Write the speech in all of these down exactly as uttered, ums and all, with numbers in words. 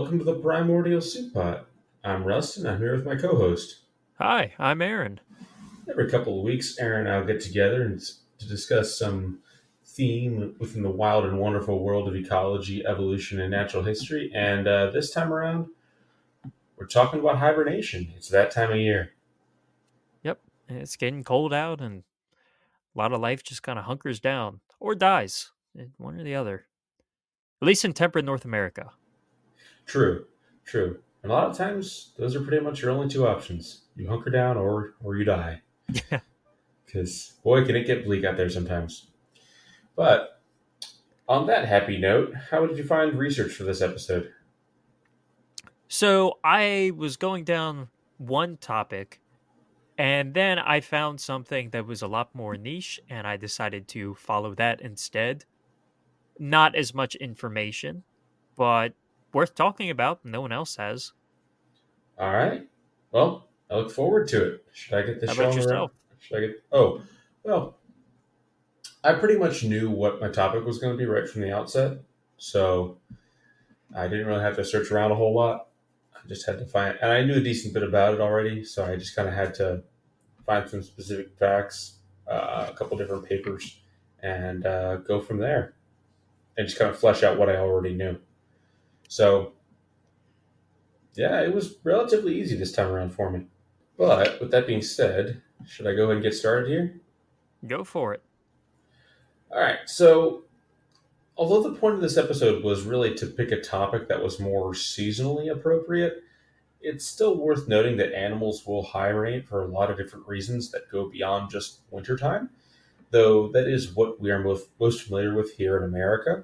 welcome to the Primordial Soup Pot. I'm Russ, and I'm here with my co-host. Hi, I'm Aaron. Every couple of weeks, Aaron and I will get together and to discuss some theme within the wild and wonderful world of ecology, evolution, and natural history. And uh, this time around, we're talking about hibernation. It's that time of year. Yep, it's getting cold out, and a lot of life just kind of hunkers down or dies, eh, one or the other. At least in temperate North America. True, true. And a lot of times, those are pretty much your only two options. You hunker down or, or you die. Yeah. Because, boy, can it get bleak out there sometimes. But on that happy note, how did you find research for this episode? So I was going down one topic, and then I found something that was a lot more niche, and I decided to follow that instead. Not as much information, but worth talking about. No one else has. All right. Well, I look forward to it. Should I get this How show about on the road? yourself? Should I get? Oh, well, I pretty much knew what my topic was going to be right from the outset, so I didn't really have to search around a whole lot. I just had to find, and I knew a decent bit about it already, so I just kind of had to find some specific facts, uh, a couple different papers, and uh, go from there, and just kind of flesh out what I already knew. So, yeah, it was relatively easy this time around for me. But with that being said, should I go ahead and get started here? Go for it. All right. So, although the point of this episode was really to pick a topic that was more seasonally appropriate, it's still worth noting that animals will hibernate for a lot of different reasons that go beyond just wintertime, though that is what we are most, most familiar with here in America.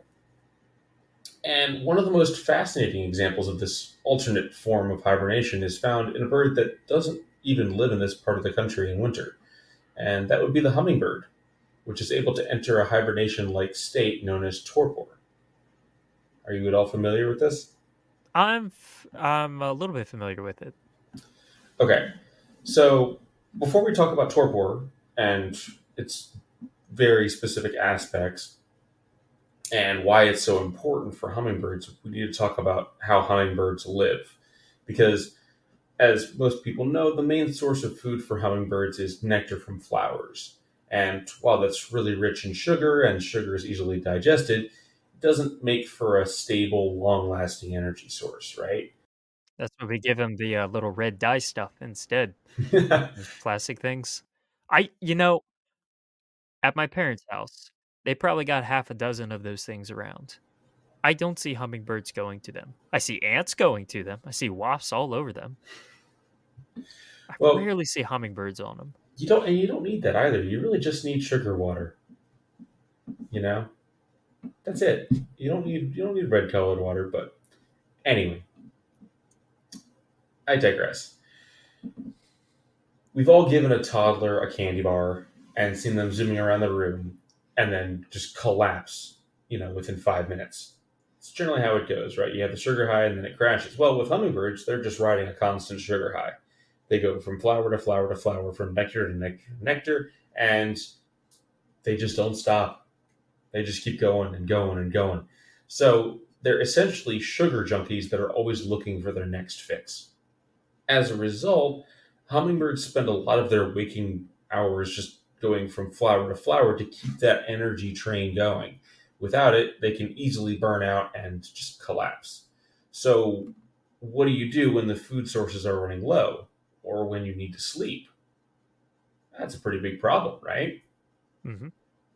And one of the most fascinating examples of this alternate form of hibernation is found in a bird that doesn't even live in this part of the country in winter, and that would be the hummingbird, which is able to enter a hibernation-like state known as torpor. Are you at all familiar with this? I'm f- I'm a little bit familiar with it. Okay, so before we talk about torpor and its very specific aspects and why it's so important for hummingbirds, we need to talk about how hummingbirds live. Because, as most people know, the main source of food for hummingbirds is nectar from flowers. And while that's really rich in sugar and sugar is easily digested, it doesn't make for a stable, long-lasting energy source, right? That's why we give him the uh, little red dye stuff instead. Those plastic things. I, you know, at my parents' house, they probably got half a dozen of those things around. I don't see hummingbirds going to them. I see ants going to them. I see wasps all over them. I Well, rarely see hummingbirds on them. you don't, and you don't need that either. You really just need sugar water. You know, that's it. You don't need you don't need red colored water. But anyway, I digress. We've all given a toddler a candy bar and seen them zooming around the room and then just collapse, you know, within five minutes. It's generally how it goes, right? You have the sugar high and then it crashes. Well, with hummingbirds, they're just riding a constant sugar high. They go from flower to flower to flower, from nectar to nectar to nectar, and they just don't stop. They just keep going and going and going. So they're essentially sugar junkies that are always looking for their next fix. As a result, hummingbirds spend a lot of their waking hours just going from flower to flower to keep that energy train going. Without it, they can easily burn out and just collapse. So, what do you do when the food sources are running low or when you need to sleep? That's a pretty big problem, right? Mm-hmm.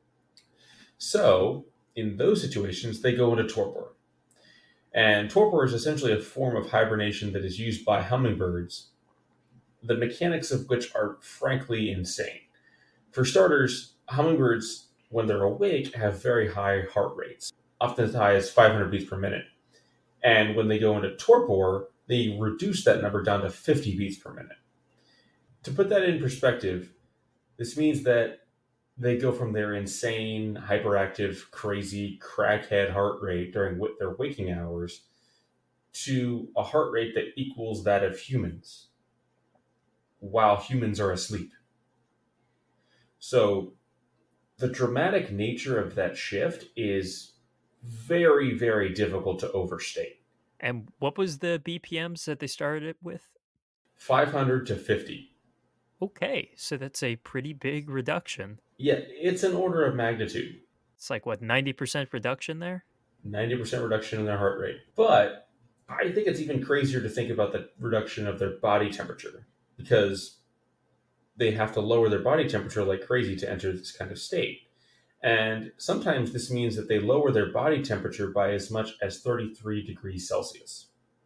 So, in those situations, they go into torpor. And torpor is essentially a form of hibernation that is used by hummingbirds, the mechanics of which are frankly insane. For starters, hummingbirds, when they're awake, have very high heart rates, often as high as five hundred beats per minute. And when they go into torpor, they reduce that number down to fifty beats per minute. To put that in perspective, this means that they go from their insane, hyperactive, crazy, crackhead heart rate during w- their waking hours to a heart rate that equals that of humans while humans are asleep. So the dramatic nature of that shift is very, very difficult to overstate. And what was the B P Ms that they started it with? five hundred to fifty. Okay, so that's a pretty big reduction. Yeah, it's an order of magnitude. It's like, what, ninety percent reduction there? ninety percent reduction in their heart rate. But I think it's even crazier to think about the reduction of their body temperature, because they have to lower their body temperature like crazy to enter this kind of state. And sometimes this means that they lower their body temperature by as much as thirty-three degrees Celsius.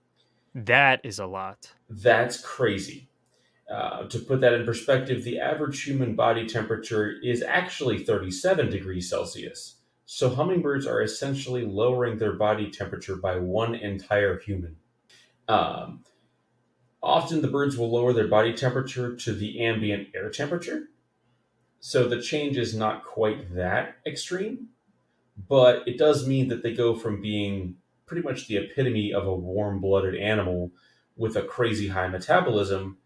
That is a lot. That's crazy. Uh, to put that in perspective, the average human body temperature is actually thirty-seven degrees Celsius. So hummingbirds are essentially lowering their body temperature by one entire human. Um, often the birds will lower their body temperature to the ambient air temperature. So the change is not quite that extreme, but it does mean that they go from being pretty much the epitome of a warm-blooded animal with a crazy high metabolism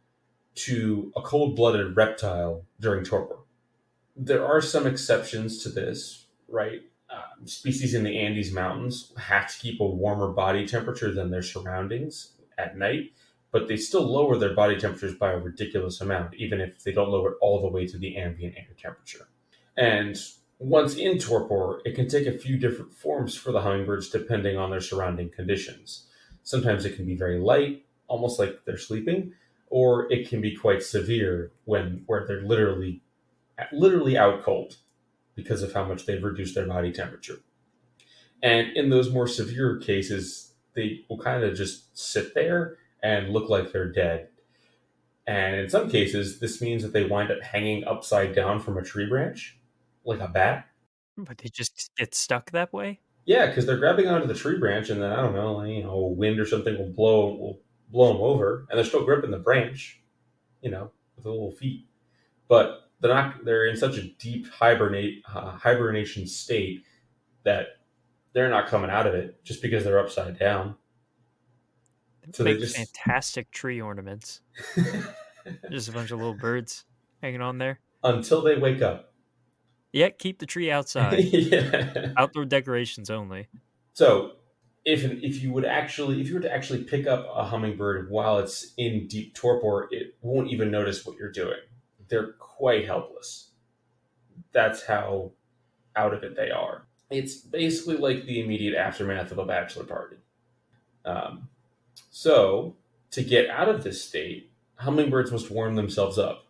to a cold-blooded reptile during torpor. There are some exceptions to this, right? Um, species in the Andes Mountains have to keep a warmer body temperature than their surroundings at night, but they still lower their body temperatures by a ridiculous amount, even if they don't lower it all the way to the ambient air temperature. And once in torpor, it can take a few different forms for the hummingbirds depending on their surrounding conditions. Sometimes it can be very light, almost like they're sleeping, or it can be quite severe when where they're literally literally out cold because of how much they've reduced their body temperature. And in those more severe cases, they will kind of just sit there and look like they're dead. And in some cases, this means that they wind up hanging upside down from a tree branch, like a bat. But they just get stuck that way? Yeah, because they're grabbing onto the tree branch, and then, I don't know, you know, a wind or something will blow will blow them over, and they're still gripping the branch, you know, with their little feet. But they're not. They're in such a deep hibernate uh, hibernation state that they're not coming out of it just because they're upside down. So they make just fantastic tree ornaments. Just a bunch of little birds hanging on there until they wake up. Yeah, keep the tree outside. Yeah. Outdoor decorations only. So, if if you would actually, if you were to actually pick up a hummingbird while it's in deep torpor, it won't even notice what you're doing. They're quite helpless. That's how out of it they are. It's basically like the immediate aftermath of a bachelor party. Um, so, to get out of this state, hummingbirds must warm themselves up.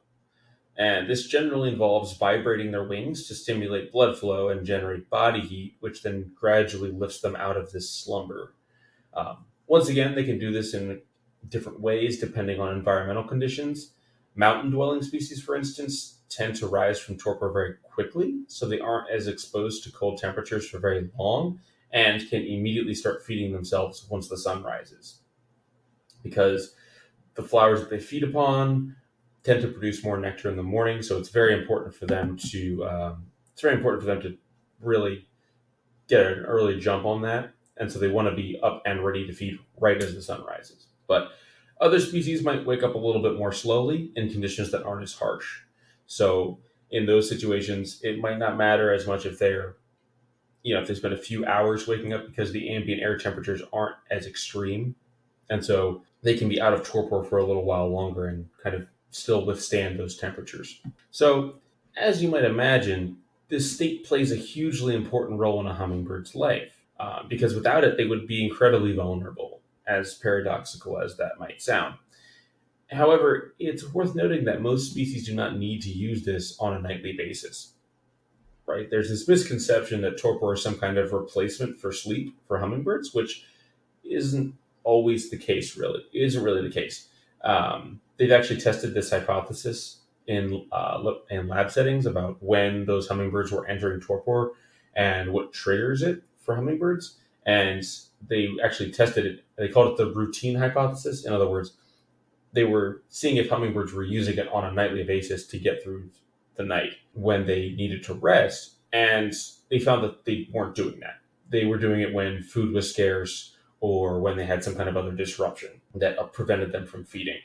And this generally involves vibrating their wings to stimulate blood flow and generate body heat, which then gradually lifts them out of this slumber. Um, once again, they can do this in different ways depending on environmental conditions. Mountain-dwelling species, for instance, tend to rise from torpor very quickly, so they aren't as exposed to cold temperatures for very long and can immediately start feeding themselves once the sun rises. Because the flowers that they feed upon tend to produce more nectar in the morning, so it's very important for them to um, it's very important for them to really get an early jump on that, and so they want to be up and ready to feed right as the sun rises. But other species might wake up a little bit more slowly in conditions that aren't as harsh. So in those situations, it might not matter as much if they're, you know, if they spend a few hours waking up because the ambient air temperatures aren't as extreme, and so they can be out of torpor for a little while longer and kind of still withstand those temperatures. So, as you might imagine, this state plays a hugely important role in a hummingbird's life, uh, because without it, they would be incredibly vulnerable, as paradoxical as that might sound. However, it's worth noting that most species do not need to use this on a nightly basis. Right? There's this misconception that torpor is some kind of replacement for sleep for hummingbirds, which isn't always the case, really. It isn't really the case. Um, they've actually tested this hypothesis in uh, in lab settings about when those hummingbirds were entering torpor and what triggers it for hummingbirds. And they actually tested it. They called it the routine hypothesis. In other words, they were seeing if hummingbirds were using it on a nightly basis to get through the night when they needed to rest. And they found that they weren't doing that. They were doing it when food was scarce or when they had some kind of other disruption that prevented them from feeding.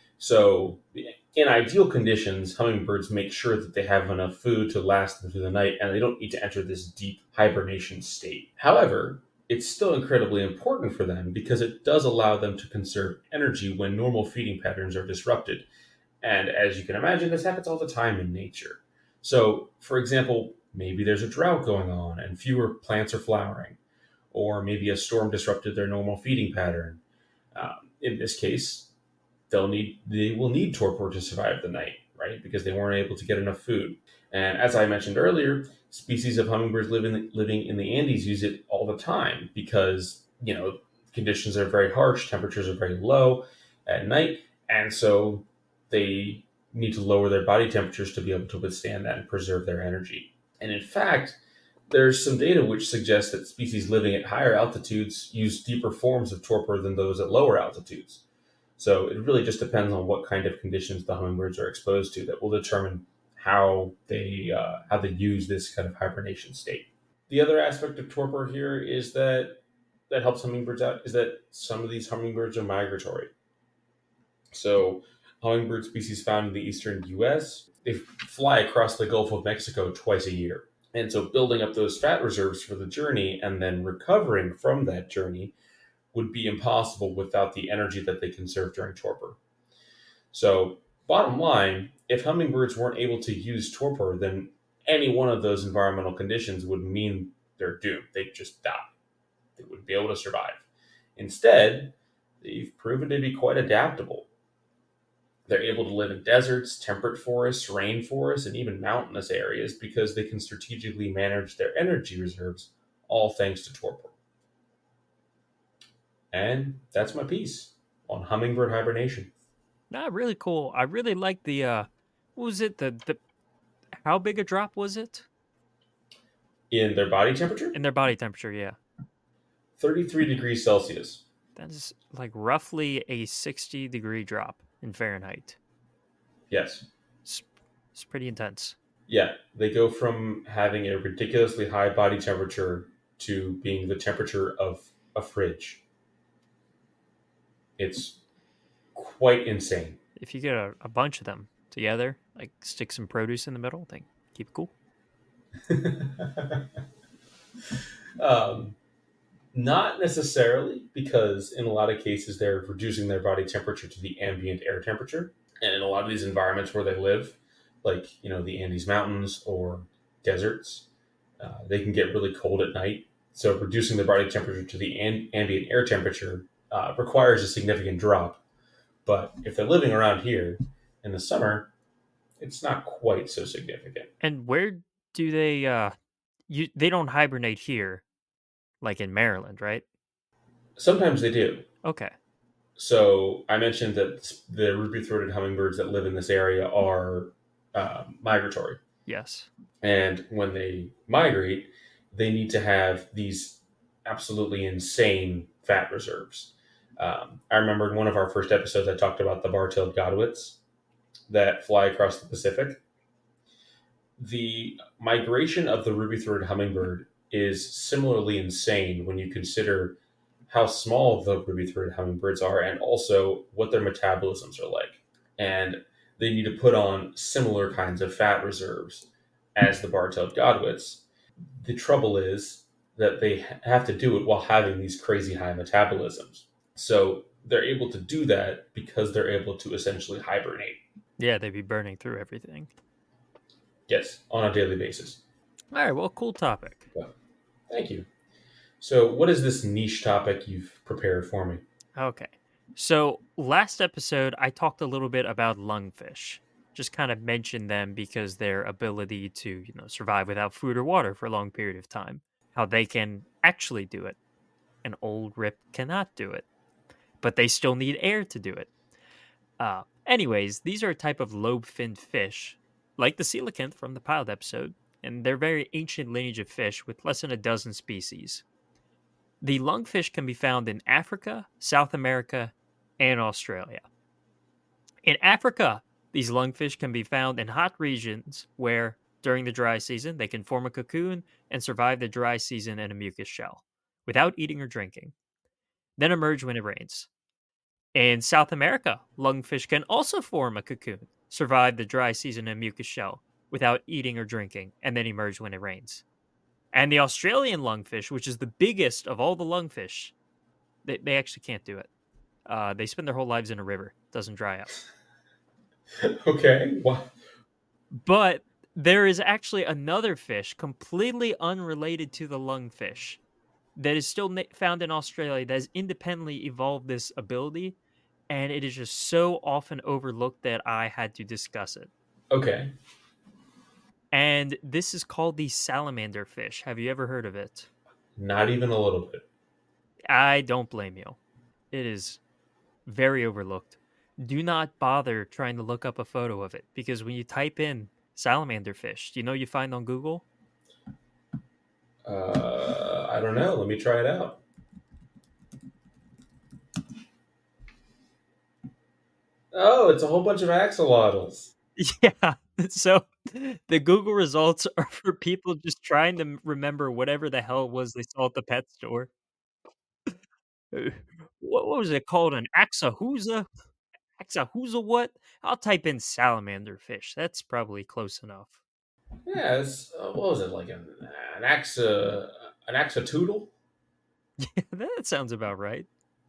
So in ideal conditions, hummingbirds make sure that they have enough food to last them through the night, and they don't need to enter this deep hibernation state. However, it's still incredibly important for them because it does allow them to conserve energy when normal feeding patterns are disrupted. And as you can imagine, this happens all the time in nature. So, for example, maybe there's a drought going on and fewer plants are flowering, or maybe a storm disrupted their normal feeding pattern. Um, in this case, they'll need they will need torpor to survive the night, right? Because they weren't able to get enough food. And as I mentioned earlier, species of hummingbirds living living in the Andes use it all the time because you know conditions are very harsh, temperatures are very low at night, and so they need to lower their body temperatures to be able to withstand that and preserve their energy. And in fact, there's some data which suggests that species living at higher altitudes use deeper forms of torpor than those at lower altitudes. So it really just depends on what kind of conditions the hummingbirds are exposed to that will determine how they uh, how they use this kind of hibernation state. The other aspect of torpor here is that that helps hummingbirds out is that some of these hummingbirds are migratory. So hummingbird species found in the eastern U S, they fly across the Gulf of Mexico twice a year. And so building up those fat reserves for the journey and then recovering from that journey would be impossible without the energy that they conserve during torpor. So bottom line, if hummingbirds weren't able to use torpor, then any one of those environmental conditions would mean they're doomed. They'd just die. They wouldn't be able to survive. Instead, they've proven to be quite adaptable. They're able to live in deserts, temperate forests, rainforests, and even mountainous areas because they can strategically manage their energy reserves, all thanks to torpor. And that's my piece on hummingbird hibernation. Not really cool. I really like the uh what was it? The the how big a drop was it? In their body temperature? In their body temperature, yeah. thirty-three degrees Celsius. That is like roughly a sixty degree drop in Fahrenheit. Yes. It's, it's pretty intense. Yeah, they go from having a ridiculously high body temperature to being the temperature of a fridge. It's quite insane. If you get a, a bunch of them together, like stick some produce in the middle, then keep it cool. um, not necessarily, because in a lot of cases they're reducing their body temperature to the ambient air temperature. And in a lot of these environments where they live, like, you know, the Andes Mountains or deserts, uh, they can get really cold at night. So reducing their body temperature to the am- ambient air temperature uh, requires a significant drop. But if they're living around here in the summer, it's not quite so significant. And where do they, uh, you, they don't hibernate here, like in Maryland, right? Sometimes they do. Okay. So I mentioned that the ruby-throated hummingbirds that live in this area are uh, migratory. Yes. And when they migrate, they need to have these absolutely insane fat reserves. Um, I remember in one of our first episodes, I talked about the bar-tailed godwits that fly across the Pacific. The migration of the ruby-throated hummingbird is similarly insane when you consider how small the ruby-throated hummingbirds are and also what their metabolisms are like. And they need to put on similar kinds of fat reserves as the bar-tailed godwits. The trouble is that they have to do it while having these crazy high metabolisms. So they're able to do that because they're able to essentially hibernate. Yeah, they'd be burning through everything. Yes, on a daily basis. All right, well, cool topic. Well, thank you. So what is this niche topic you've prepared for me? Okay. So last episode, I talked a little bit about lungfish. Just kind of mentioned them because their ability to, you know, survive without food or water for a long period of time. How they can actually do it. An old rip cannot do it. But they still need air to do it. Uh, anyways, these are a type of lobe-finned fish, like the coelacanth from the pilot episode, and they're very ancient lineage of fish with less than a dozen species. The lungfish can be found in Africa, South America, and Australia. In Africa, these lungfish can be found in hot regions where, during the dry season, they can form a cocoon and survive the dry season in a mucus shell, without eating or drinking, then emerge when it rains. In South America, lungfish can also form a cocoon, survive the dry season in a mucus shell, without eating or drinking, and then emerge when it rains. And the Australian lungfish, which is the biggest of all the lungfish, they, they actually can't do it. Uh, they spend their whole lives in a river. It doesn't dry out. Okay. What? But there is actually another fish completely unrelated to the lungfish that is still na- found in Australia that has independently evolved this ability, and it is just so often overlooked that I had to discuss it. Okay. And this is called the salamander fish. Have you ever heard of it? Not even a little bit. I don't blame you. It is very overlooked. Do not bother trying to look up a photo of it, because when you type in salamander fish, do you know what you find on Google? Uh, I don't know. Let me try it out. Oh, it's a whole bunch of axolotls. Yeah. So the Google results are for people just trying to remember whatever the hell it was they saw at the pet store. Uh, What, what was it called? An Axahooza? Axahooza what? I'll type in salamander fish. That's probably close enough. Yeah, it's, uh, what was it, like an, an axa, an axatoodle? That sounds about right.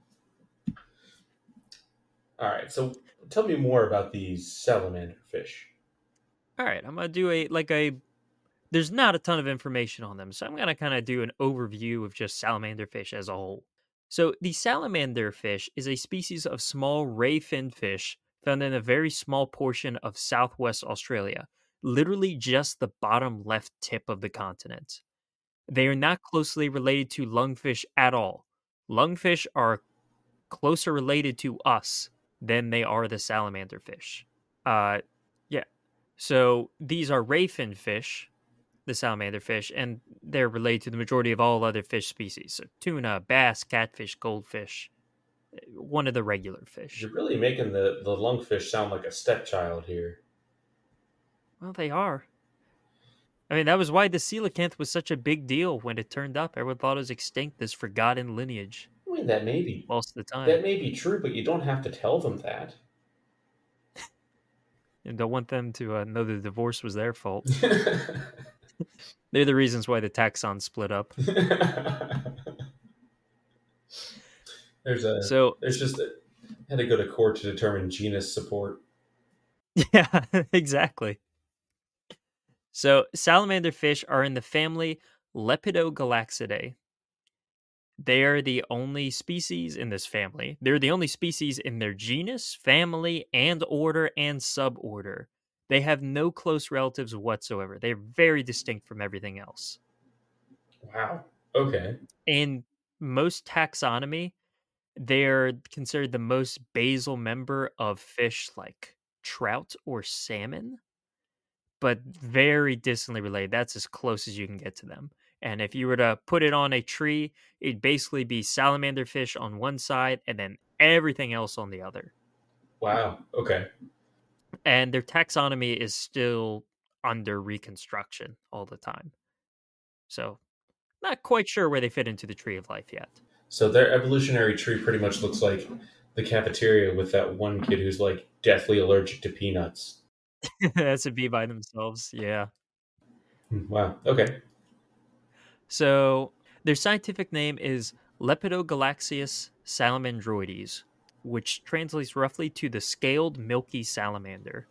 All right, so tell me more about these salamander fish. All right, I'm gonna do a like a. There's not a ton of information on them, so I'm gonna kind of do an overview of just salamander fish as a whole. So the salamander fish is a species of small ray-finned fish found in a very small portion of southwest Australia, literally just the bottom left tip of the continent. They are not closely related to lungfish at all. Lungfish are closer related to us than they are the salamander fish. Uh, yeah. So these are ray-finned fish, the salamander fish, and they're related to the majority of all other fish species. So tuna, bass, catfish, goldfish, one of the regular fish. You're really making the, the lungfish sound like a stepchild here. Well, they are. I mean, that was why the coelacanth was such a big deal when it turned up. Everyone thought it was extinct, this forgotten lineage. I mean, that may be Most of the time. that may be true, but you don't have to tell them that. And don't want them to uh, know the divorce was their fault. They're the reasons why the taxon split up. there's a So there's just a, had to go to court to determine genus support. yeah, exactly. So salamander fish are in the family Lepidogalaxidae. They are the only species in this family. They're the only species in their genus, family, and order and suborder. They have no close relatives whatsoever. They're very distinct from everything else. Wow. Okay. In most taxonomy, they're considered the most basal member of fish like trout or salmon, but very distantly related. That's as close as you can get to them. And if you were to put it on a tree, it'd basically be salamander fish on one side and then everything else on the other. Wow. Okay. And their taxonomy is still under reconstruction all the time. So, not quite sure where they fit into the tree of life yet. So their evolutionary tree pretty much looks like the cafeteria with that one kid who's like deathly allergic to peanuts. That's a bee by themselves. Yeah. Wow. Okay. So their scientific name is Lepidogalaxius salamandroides, which translates roughly to the scaled milky salamander.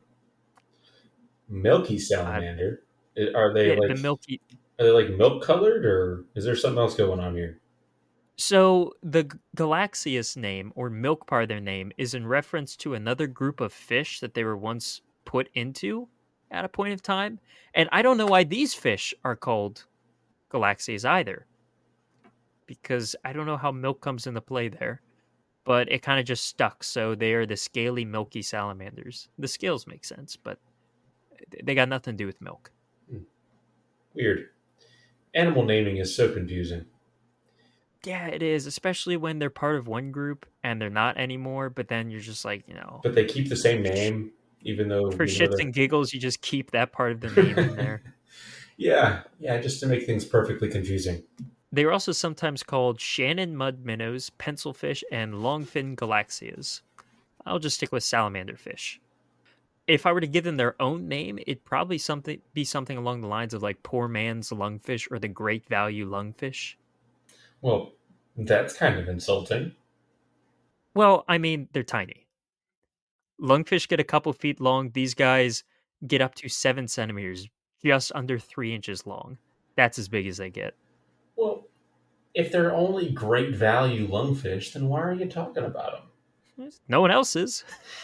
Milky salamander. Uh, are they yeah, like the milky? Are they like milk colored, or is there something else going on here? So the Galaxius name or milk part of their name is in reference to another group of fish that they were once put into at a point of time, and I don't know why these fish are called Galaxias either, because I don't know how milk comes into play there, but it kind of just stuck. So they are the scaly, milky salamanders. The scales make sense, but they got nothing to do with milk. Weird. Animal naming is so confusing. Yeah, it is, especially when they're part of one group and they're not anymore, but then you're just like, you know. But they keep the same name, even though... For you know, shits and giggles, you just keep that part of the name in there. Yeah, yeah, just to make things perfectly confusing. They are also sometimes called Shannon mud minnows, pencilfish, and longfin galaxias. I'll just stick with salamander fish. if I were to give them their own name, it'd probably something be something along the lines of like poor man's lungfish or the great value lungfish. Well, that's kind of insulting. Well, I mean, they're tiny. Lungfish get a couple feet long. These guys get up to seven centimeters, just under three inches long. That's as big as they get. Well, if they're only great value lungfish, then why are you talking about them? No one else is.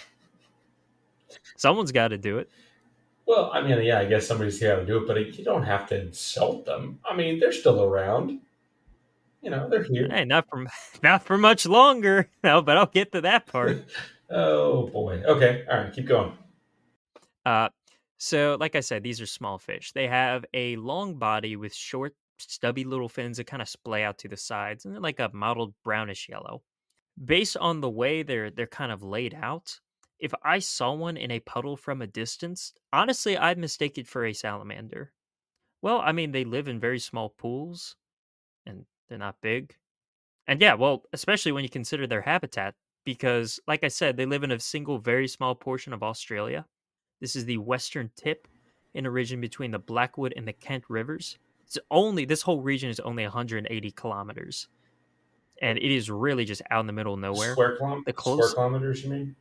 Someone's got to do it. Well, I mean, yeah, I guess somebody's got to do it, but you don't have to insult them. I mean, they're still around. You know, they're here. Hey, not for not for much longer. No, but I'll get to that part. Oh boy. Okay. All right. Keep going. Uh, so like I said, these are small fish. They have a long body with short, stubby little fins that kind of splay out to the sides, and they're like a mottled brownish yellow. Based on the way they're they're kind of laid out, if I saw one in a puddle from a distance, honestly, I'd mistake it for a salamander. Well, I mean, they live in very small pools, and they're not big. And yeah, well, especially when you consider their habitat, because, like I said, they live in a single very small portion of Australia. This is the western tip in a region between the Blackwood and the Kent rivers. It's only this whole region is only one hundred eighty kilometers, and it is really just out in the middle of nowhere. Square, kilom- the close- square kilometers, you mean?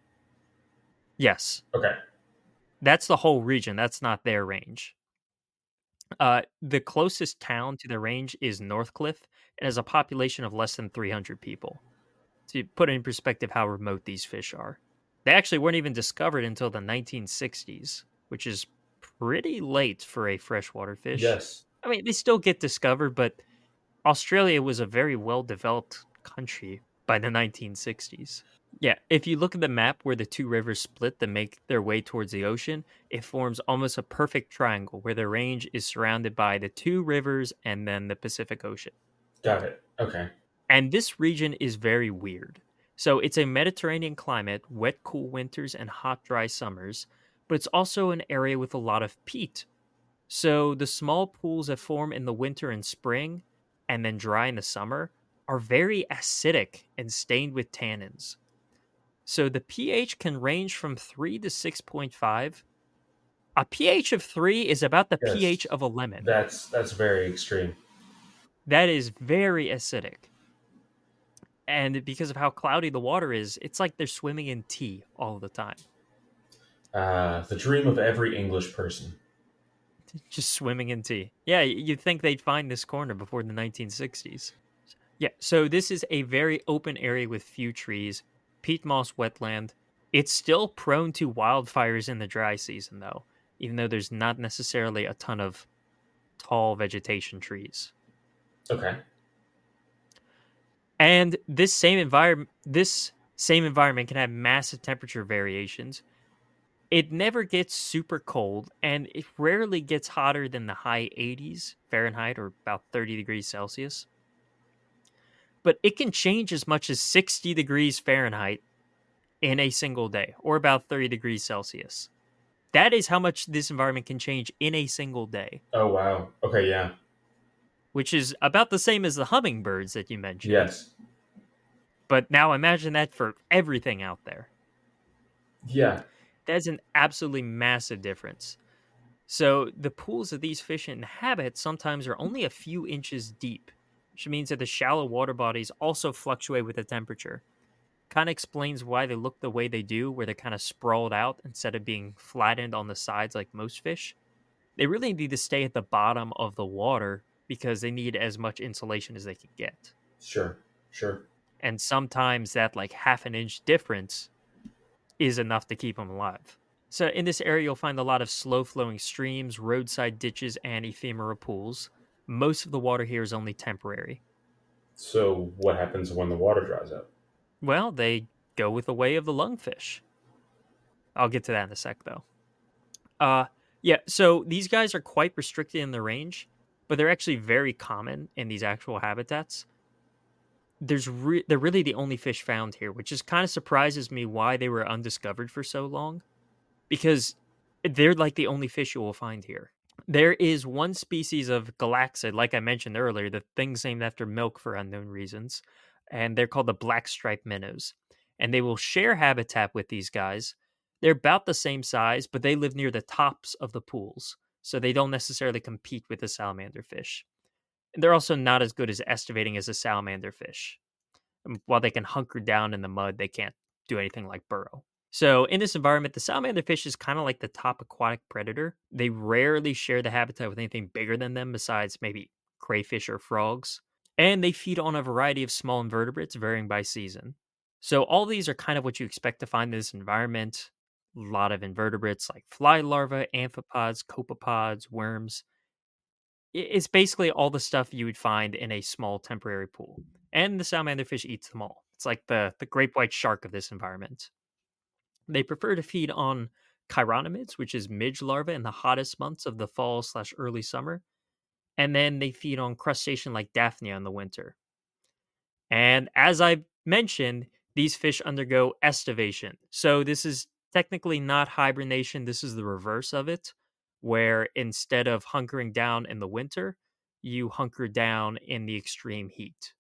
Yes. Okay. That's the whole region. That's not their range. Uh, the closest town to the range is Northcliffe and has a population of less than three hundred people. To put in perspective how remote these fish are. They actually weren't even discovered until the nineteen sixties, which is pretty late for a freshwater fish. Yes. I mean, they still get discovered, but Australia was a very well-developed country by the nineteen sixties. Yeah, if you look at the map where the two rivers split that make their way towards the ocean, it forms almost a perfect triangle where the range is surrounded by the two rivers and then the Pacific Ocean. Got it. Okay. And this region is very weird. So it's a Mediterranean climate, wet, cool winters, and hot, dry summers, but it's also an area with a lot of peat. So the small pools that form in the winter and spring, and then dry in the summer, are very acidic and stained with tannins. So the pH can range from three to six point five. A pH of three is about the Yes. pH of a lemon. That's that's very extreme. That is very acidic. And because of how cloudy the water is, it's like they're swimming in tea all the time. Uh, the dream of every English person. Just swimming in tea. Yeah, you'd think they'd find this corner before the nineteen sixties. Yeah, so this is a very open area with few trees, peat moss wetland. It's still prone to wildfires in the dry season, though, even though there's not necessarily a ton of tall vegetation trees. Okay. And this same environment, this same environment can have massive temperature variations. It never gets super cold, and it rarely gets hotter than the high eighties Fahrenheit or about thirty degrees Celsius. But it can change as much as sixty degrees Fahrenheit in a single day, or about thirty degrees Celsius. That is how much this environment can change in a single day. Oh, wow. Okay, yeah. Which is about the same as the hummingbirds that you mentioned. Yes. But now imagine that for everything out there. Yeah. That's an absolutely massive difference. So the pools that these fish inhabit sometimes are only a few inches deep, which means that the shallow water bodies also fluctuate with the temperature. Kind of explains why they look the way they do, where they're kind of sprawled out instead of being flattened on the sides like most fish. They really need to stay at the bottom of the water because they need as much insulation as they can get. Sure, sure. And sometimes that like half an inch difference is enough to keep them alive. So in this area, you'll find a lot of slow-flowing streams, roadside ditches, and ephemera pools. Most of the water here is only temporary. So what happens when the water dries up? Well, they go with the way of the lungfish. I'll get to that in a sec, though. Uh, yeah, so these guys are quite restricted in their range, but they're actually very common in these actual habitats. There's re- they're really the only fish found here, which just kind of surprises me why they were undiscovered for so long, because they're like the only fish you will find here. There is one species of galaxid, like I mentioned earlier, the thing's named after milk for unknown reasons, and they're called the black striped minnows. And they will share habitat with these guys. They're about the same size, but they live near the tops of the pools, so they don't necessarily compete with the salamander fish. And they're also not as good as estivating as a salamander fish. And while they can hunker down in the mud, they can't do anything like burrow. So in this environment, the salamander fish is kind of like the top aquatic predator. They rarely share the habitat with anything bigger than them besides maybe crayfish or frogs. And they feed on a variety of small invertebrates varying by season. So all these are kind of what you expect to find in this environment. A lot of invertebrates like fly larvae, amphipods, copepods, worms. I- It's basically all the stuff you would find in a small temporary pool. And the salamander fish eats them all. It's like the, the great white shark of this environment. They prefer to feed on chironomids, which is midge larvae in the hottest months of the fall slash early summer. And then they feed on crustacean like Daphnia in the winter. And as I mentioned, these fish undergo estivation. So this is technically not hibernation. This is the reverse of it, where instead of hunkering down in the winter, you hunker down in the extreme heat.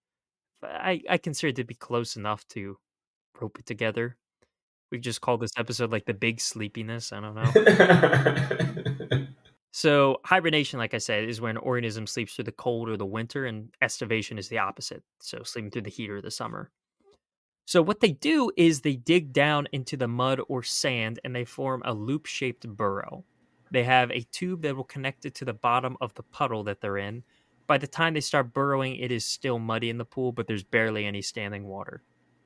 I, I consider it to be close enough to rope it together. We just call this episode like the big sleepiness. I don't know. So hibernation, like I said, is when an organism sleeps through the cold or the winter, and estivation is the opposite. So sleeping through the heat or the summer. So what they do is they dig down into the mud or sand and they form a loop-shaped burrow. They have a tube that will connect it to the bottom of the puddle that they're in. By the time they start burrowing, it is still muddy in the pool, but there's barely any standing water.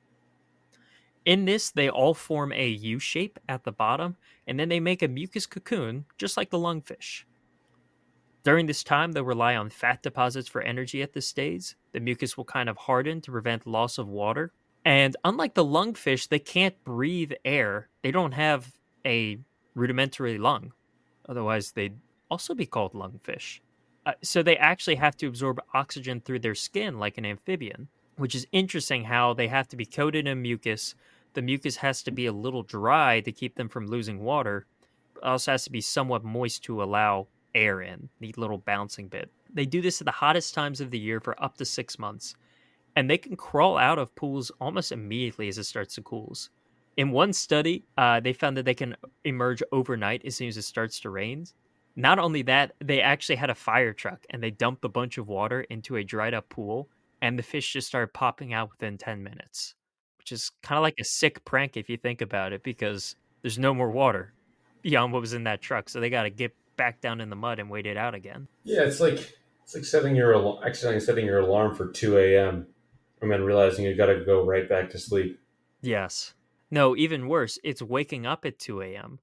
In this, they all form a U shape at the bottom, and then they make a mucus cocoon, just like the lungfish. During this time, they'll rely on fat deposits for energy at this stage. The mucus will kind of harden to prevent loss of water. And unlike the lungfish, they can't breathe air. They don't have a rudimentary lung. Otherwise, they'd also be called lungfish. Uh, so they actually have to absorb oxygen through their skin like an amphibian, which is interesting how they have to be coated in mucus. The mucus has to be a little dry to keep them from losing water. It also has to be somewhat moist to allow air in, neat little bouncing bit. They do this at the hottest times of the year for up to six months, and they can crawl out of pools almost immediately as it starts to cool. In one study, uh, they found that they can emerge overnight as soon as it starts to rain. Not only that, they actually had a fire truck, and they dumped a bunch of water into a dried up pool, and the fish just started popping out within ten minutes, which is kind of like a sick prank if you think about it, because there's no more water beyond what was in that truck, so they got to get back down in the mud and wait it out again. Yeah, it's like it's like setting your al- accidentally setting your alarm for two a.m. and then realizing you got to go right back to sleep. Yes. No, even worse, it's waking up at two a.m.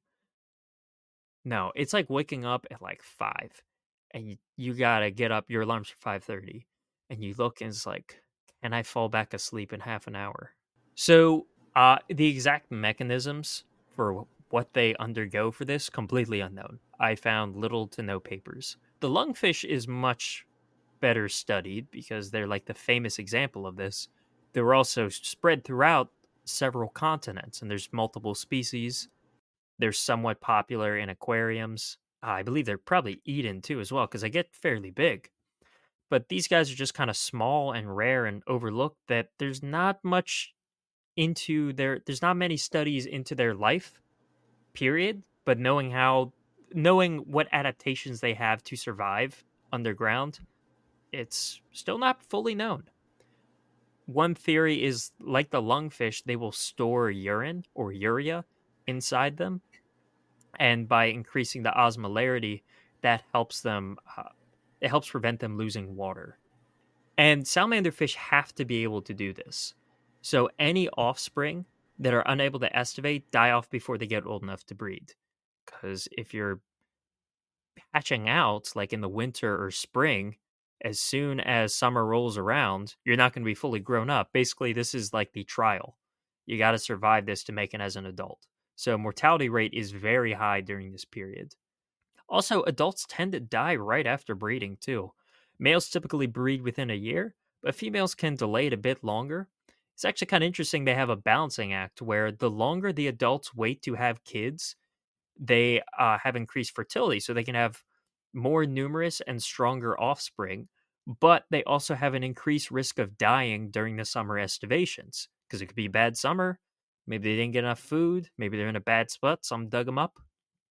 No, it's like waking up at like five, and you, you gotta get up. Your alarm's for five thirty, and you look and it's like, can I fall back asleep in half an hour? So, uh, the exact mechanisms for what they undergo for this completely unknown. I found little to no papers. The lungfish is much better studied because they're like the famous example of this. They were also spread throughout several continents, and there's multiple species. They're somewhat popular in aquariums. Uh, I believe they're probably eaten too as well because they get fairly big. But these guys are just kind of small and rare and overlooked that there's not much into their there's not many studies into their life period, but knowing how knowing what adaptations they have to survive underground, it's still not fully known. One theory is like the lungfish, they will store urine or urea inside them, and by increasing the osmolarity, that helps them. Uh, it helps prevent them losing water. And salamander fish have to be able to do this. So any offspring that are unable to estivate die off before they get old enough to breed. Because if you're hatching out, like in the winter or spring, as soon as summer rolls around, you're not going to be fully grown up. Basically, this is like the trial. You got to survive this to make it as an adult. So mortality rate is very high during this period. Also, adults tend to die right after breeding, too. Males typically breed within a year, but females can delay it a bit longer. It's actually kind of interesting they have a balancing act where the longer the adults wait to have kids, they uh, have increased fertility, so they can have more numerous and stronger offspring, but they also have an increased risk of dying during the summer estivations, because it could be bad summer, Maybe they didn't get enough food. Maybe they're in a bad spot. Some dug them up.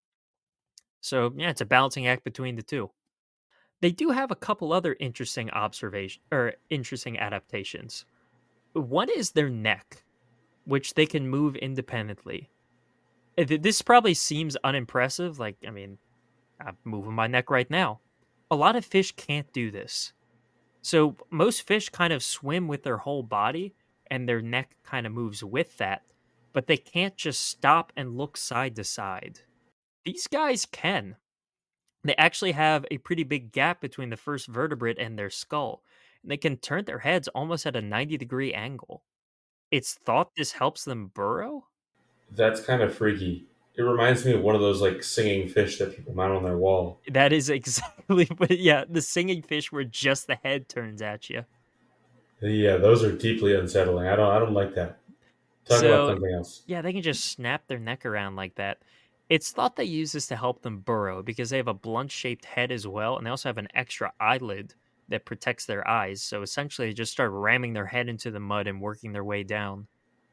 So, yeah, it's a balancing act between the two. They do have a couple other interesting observation or interesting adaptations. One is their neck, which they can move independently. Uh, th- This probably seems unimpressive. Like, I mean, I'm moving my neck right now. A lot of fish can't do this. So most fish kind of swim with their whole body and their neck kind of moves with that, but they can't just stop and look side to side. These guys can. They actually have a pretty big gap between the first vertebrate and their skull, and they can turn their heads almost at a ninety degree angle. It's thought this helps them burrow. That's kind of freaky. It reminds me of one of those like singing fish that people mount on their wall. That is exactly what, yeah, the singing fish where just the head turns at you. Yeah, those are deeply unsettling. I don't I don't like that. Talk about So, something else. yeah, they can just snap their neck around like that. It's thought they use this to help them burrow because they have a blunt shaped head as well, and they also have an extra eyelid that protects their eyes. So essentially, they just start ramming their head into the mud and working their way down.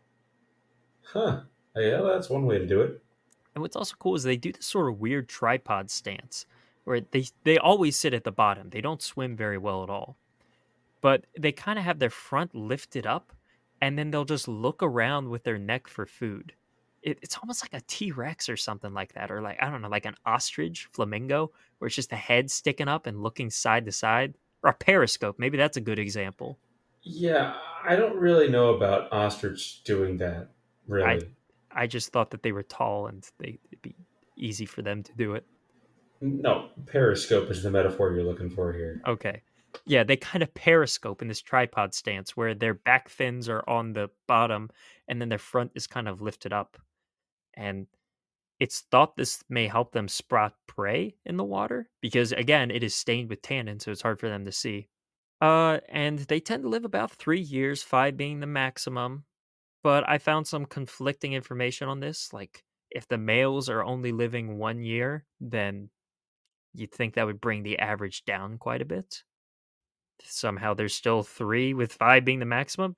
Huh. Yeah, that's one way to do it. And what's also cool is they do this sort of weird tripod stance where they they always sit at the bottom. They don't swim very well at all. But they kind of have their front lifted up and then they'll just look around with their neck for food. It, it's almost like a T-Rex or something like that, or like I don't know, like an ostrich, flamingo, where it's just the head sticking up and looking side to side, or a periscope. Maybe that's a good example. Yeah, I don't really know about ostrich doing that, I really. I just thought that they were tall and they, it'd be easy for them to do it. No, periscope is the metaphor you're looking for here. Okay. Yeah, they kind of periscope in this tripod stance where their back fins are on the bottom and then their front is kind of lifted up. And it's thought this may help them spot prey in the water because, again, it is stained with tannin, so it's hard for them to see. Uh, and they tend to live about three years, five being the maximum. But I found some conflicting information on this. Like, if the males are only living one year, then you'd think that would bring the average down quite a bit. Somehow there's still three, with five being the maximum.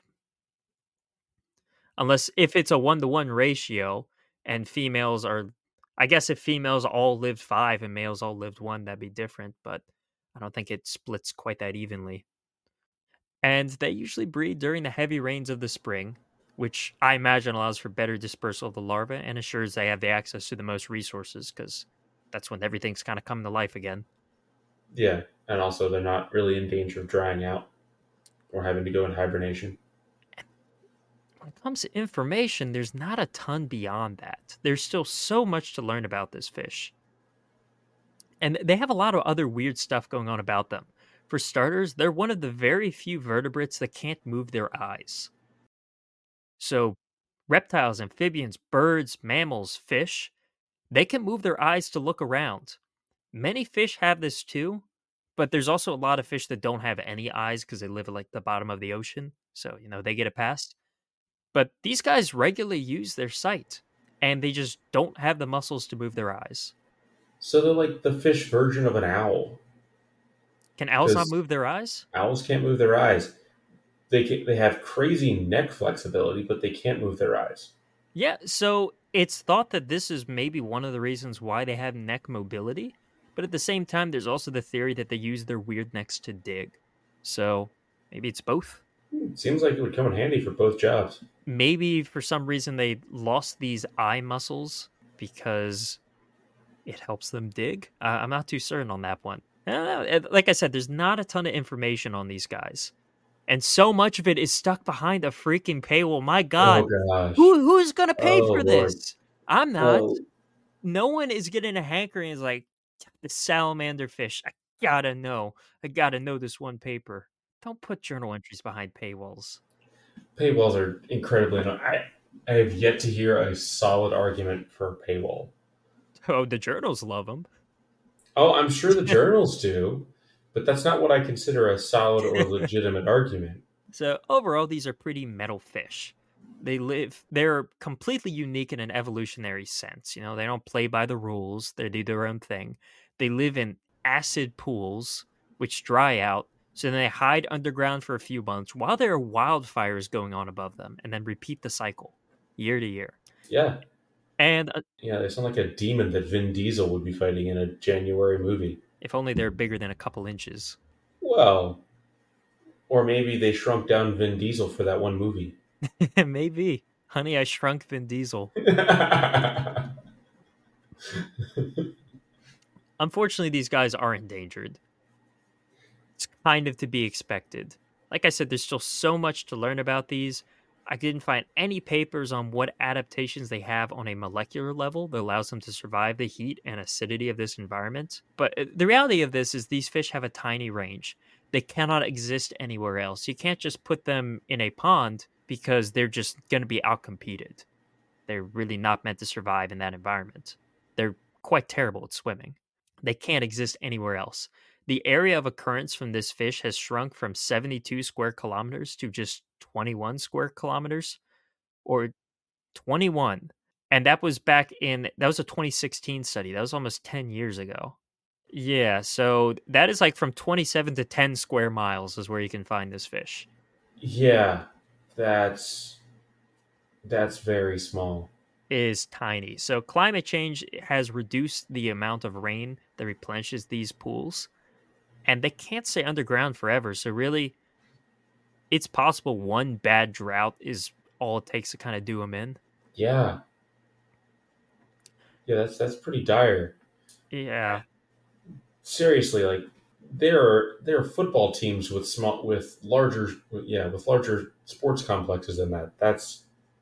Unless if it's a one to one ratio and females are, I guess if females all lived five and males all lived one, that'd be different. But I don't think it splits quite that evenly. And they usually breed during the heavy rains of the spring, which I imagine allows for better dispersal of the larvae and assures they have the access to the most resources because that's when everything's kind of coming to life again. Yeah, and also they're not really in danger of drying out or having to go in hibernation. When it comes to information, there's not a ton beyond that. There's still so much to learn about this fish. And they have a lot of other weird stuff going on about them. For starters, they're one of the very few vertebrates that can't move their eyes. So, reptiles, amphibians, birds, mammals, fish, they can move their eyes to look around. Many fish have this too, but there's also a lot of fish that don't have any eyes because they live at like the bottom of the ocean. So, you know, they get a pass. But these guys regularly use their sight and they just don't have the muscles to move their eyes. So they're like the fish version of an owl, Can owls not because move their eyes? owls can't move their eyes. They can, they have crazy neck flexibility, but they can't move their eyes. Yeah, so it's thought that this is maybe one of the reasons why they have neck mobility. But at the same time, there's also the theory that they use their weird necks to dig. So maybe it's both. Hmm, seems like it would come in handy for both jobs. Maybe for some reason they lost these eye muscles because it helps them dig. Uh, I'm not too certain on that one. I don't know. Uh, Like I said, there's not a ton of information on these guys. And so much of it is stuck behind a freaking paywall. My Oh God, gosh. who who is going to pay Oh for Lord. this? I'm not. Well, No one is getting a hankering. Is like the salamander fish. I gotta know. I gotta know this one paper. Don't put journal entries behind paywalls. paywalls are incredibly annoying. I, I have yet to hear a solid argument for a paywall. Oh, the journals love them. Oh, I'm sure the journals do, but that's not what I consider a solid or legitimate argument. So overall, these are pretty metal fish. They live. They're completely unique in an evolutionary sense. You know, they don't play by the rules. They do their own thing. They live in acid pools, which dry out. So then they hide underground for a few months while there are wildfires going on above them, and then repeat the cycle. year to year. Yeah. And uh, Yeah, they sound like a demon that Vin Diesel would be fighting in a January movie. if only they're bigger than a couple inches. Well, or maybe they shrunk down Vin Diesel for that one movie. Maybe. Honey, I Shrunk Vin Diesel. Unfortunately, these guys are endangered. It's kind of to be expected. Like I said, there's still so much to learn about these. I didn't find any papers on what adaptations they have on a molecular level that allows them to survive the heat and acidity of this environment. But uh, the reality of this is these fish have a tiny range. They cannot exist anywhere else. You can't just put them in a pond because they're just going to be outcompeted. They're really not meant to survive in that environment. They're quite terrible at swimming. They can't exist anywhere else. The area of occurrence from this fish has shrunk from seventy-two square kilometers to just twenty-one square kilometers, or twenty-one. And that was back in, that was a twenty sixteen study. That was almost ten years ago. Yeah, so that is like from twenty-seven to ten square miles is where you can find this fish. Yeah, that's that's very small. Is tiny. So climate change has reduced the amount of rain that replenishes these pools, and they can't stay underground forever. So really, it's possible one bad drought is all it takes to kind of do them in. Yeah. Yeah, that's that's pretty dire. Yeah. Seriously, like there are there are football teams with small with larger yeah with larger sports complexes than that. That's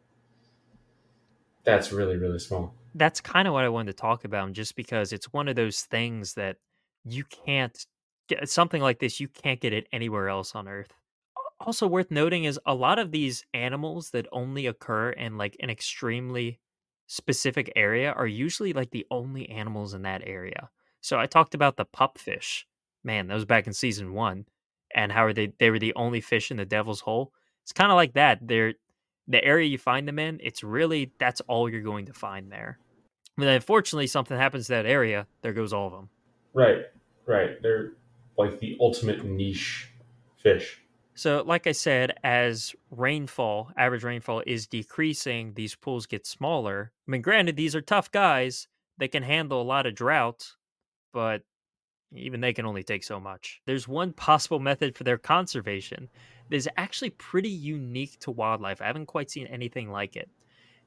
that's really really small. That's kind of what I wanted to talk about, just because it's one of those things that you can't get something like this. You can't get it anywhere else on Earth. Also worth noting is a lot of these animals that only occur in like an extremely specific area are usually like the only animals in that area. So I talked about the pupfish. Man, that was back in season one. And how are they they were the only fish in the Devil's Hole. It's kind of like that. They're the area you find them in, it's really that's all you're going to find there. But unfortunately something happens to that area, there goes all of them. Right. Right. They're like the ultimate niche fish. So, like I said, as rainfall, average rainfall is decreasing, these pools get smaller. I mean, granted, these are tough guys. They can handle a lot of drought, but even they can only take so much. There's one possible method for their conservation that is actually pretty unique to wildlife. I haven't quite seen anything like it.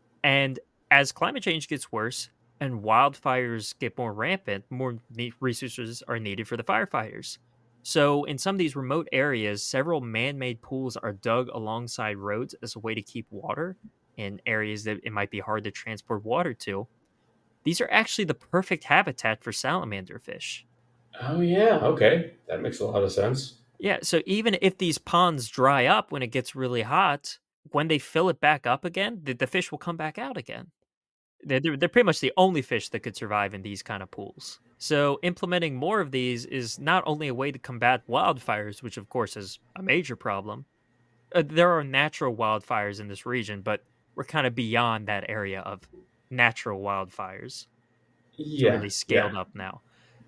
And as climate change gets worse and wildfires get more rampant, more resources are needed for the firefighters. So, in some of these remote areas, several man made pools are dug alongside roads as a way to keep water in areas that it might be hard to transport water to. These are actually the perfect habitat for salamander fish. Oh, yeah. Okay. That makes a lot of sense. Yeah. So, even if these ponds dry up when it gets really hot, when they fill it back up again, the, the fish will come back out again. They're, they're, they're pretty much the only fish that could survive in these kind of pools. So implementing more of these is not only a way to combat wildfires, which of course is a major problem. Uh, there are natural wildfires in this region, but we're kind of beyond that area of natural wildfires. Yeah. It's really scaled yeah. up now.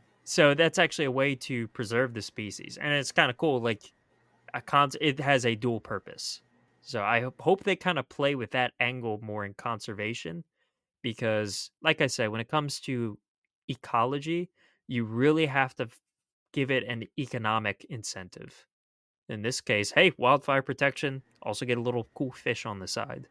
So that's actually a way to preserve the species. And it's kind of cool. Like a con- it has a dual purpose. So I hope they kind of play with that angle more in conservation. Because, like I said, when it comes to ecology, you really have to give it an economic incentive. In this case, hey, wildfire protection, also get a little cool fish on the side.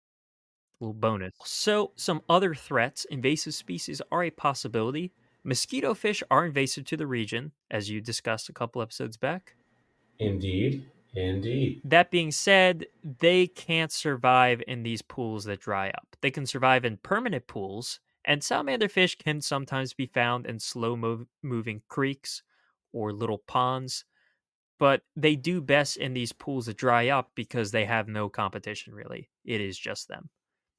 A little bonus. So, some other threats, invasive species are a possibility. Mosquito fish are invasive to the region, as you discussed a couple episodes back. Indeed. Indeed. That being said, they can't survive in these pools that dry up. They can survive in permanent pools, and salamander fish can sometimes be found in slow moving creeks or little ponds, but they do best in these pools that dry up because they have no competition, really. It is just them.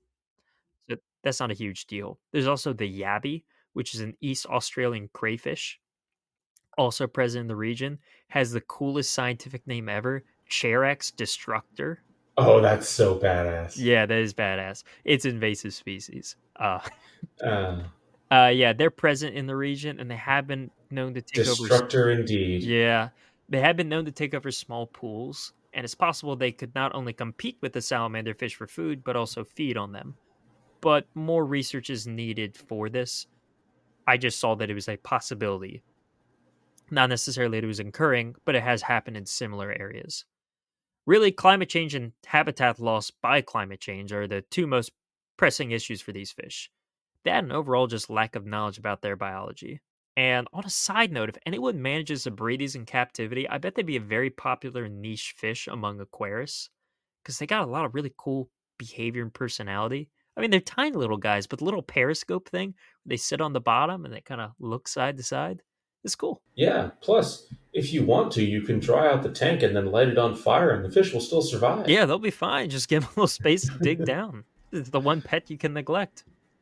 So that's not a huge deal. There's also the yabby, which is an East Australian crayfish, also present in the region, has the coolest scientific name ever, Cherax destructor. Oh, that's so badass. Yeah, that is badass. It's invasive species. Uh, uh, uh, yeah, they're present in the region, and they have been known to take destructor over... indeed. Yeah, they have been known to take over small pools, and it's possible they could not only compete with the salamander fish for food, but also feed on them. But more research is needed for this. I just saw that it was a possibility. Not necessarily that it was occurring, but it has happened in similar areas. Really, climate change and habitat loss by climate change are the two most pressing issues for these fish. That and overall just lack of knowledge about their biology. And on a side note, if anyone manages to breed these in captivity, I bet they'd be a very popular niche fish among aquarists because they got a lot of really cool behavior and personality. I mean, they're tiny little guys, but the little periscope thing, they sit on the bottom and they kind of look side to side. It's cool. Yeah. Plus, if you want to, you can dry out the tank and then light it on fire, and the fish will still survive. Yeah, they'll be fine. Just give them a little space to dig down. It's the one pet you can neglect.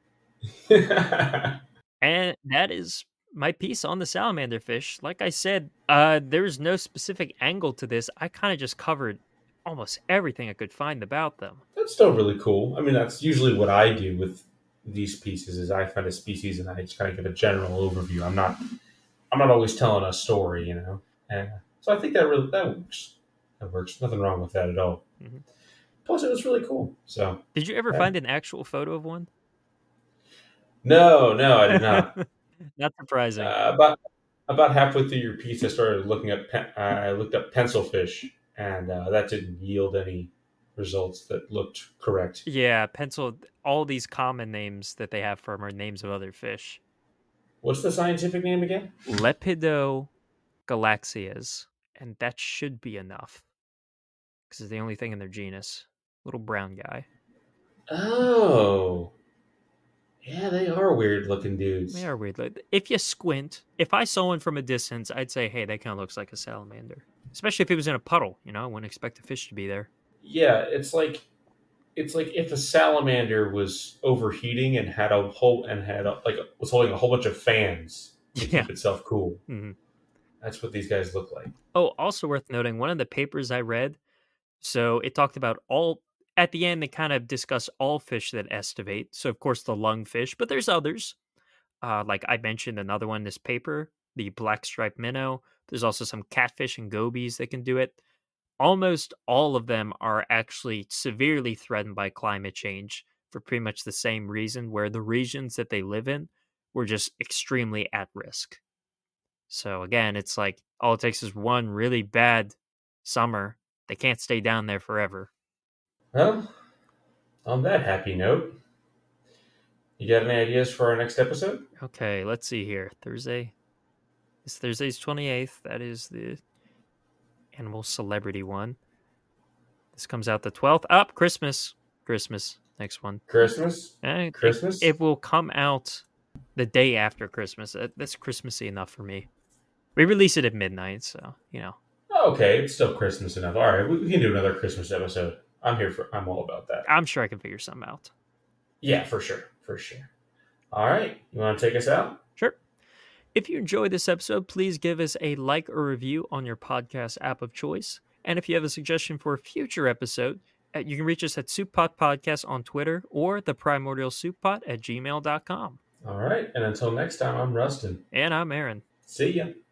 And that is my piece on the salamander fish. Like I said, uh, there's no specific angle to this. I kind of just covered almost everything I could find about them. That's still really cool. I mean, that's usually what I do with these pieces. Is I find a species and I just kind of give a general overview. I'm not, I'm not always telling a story, you know. And so I think that really that works. That works. Nothing wrong with that at all. Mm-hmm. Plus, it was really cool. So, did you ever yeah. find an actual photo of one? No, no, I did not. Not surprising. Uh, about about halfway through your piece, I started looking at. Pen, uh, I looked up pencilfish, and uh, that didn't yield any results that looked correct. Yeah, pencil. All these common names that they have for them are names of other fish. What's the scientific name again? Lepidogalaxias, and that should be enough because it's the only thing in their genus. Little brown guy. Oh. Yeah, they are weird-looking dudes. They are weird. If you squint, if I saw one from a distance, I'd say, hey, that kind of looks like a salamander. Especially if it was in a puddle, you know, I wouldn't expect a fish to be there. Yeah, it's like it's like if a salamander was overheating and had a whole and had a, like was holding a whole bunch of fans to yeah. keep itself cool. Mm-hmm. That's what these guys look like. Oh, also worth noting, one of the papers I read, so it talked about all. At the end, they kind of discuss all fish that estivate. So, of course, the lungfish, but there's others. Uh, like I mentioned, another one in this paper, the black striped minnow. There's also some catfish and gobies that can do it. Almost all of them are actually severely threatened by climate change for pretty much the same reason, where the regions that they live in were just extremely at risk. So, again, it's like all it takes is one really bad summer. They can't stay down there forever. Well, on that happy note, you got any ideas for our next episode? Okay, let's see here. Thursday. It's Thursday's twenty-eighth. That is the animal celebrity one. This comes out the twelfth. Up, oh, Christmas. Christmas. Next one. Christmas? Eh, Christmas? It, it will come out the day after Christmas. That's Christmassy enough for me. We release it at midnight, so, you know. Okay, it's still Christmas enough. All right, we, we can do another Christmas episode. I'm here for, I'm all about that. I'm sure I can figure something out. Yeah, for sure. For sure. All right. You want to take us out? Sure. If you enjoyed this episode, please give us a like or review on your podcast app of choice. And if you have a suggestion for a future episode, you can reach us at Soup Pot Podcast on Twitter or the Primordial Soup Pot at gmail dot com. All right. And until next time, I'm Rustin. And I'm Aaron. See ya.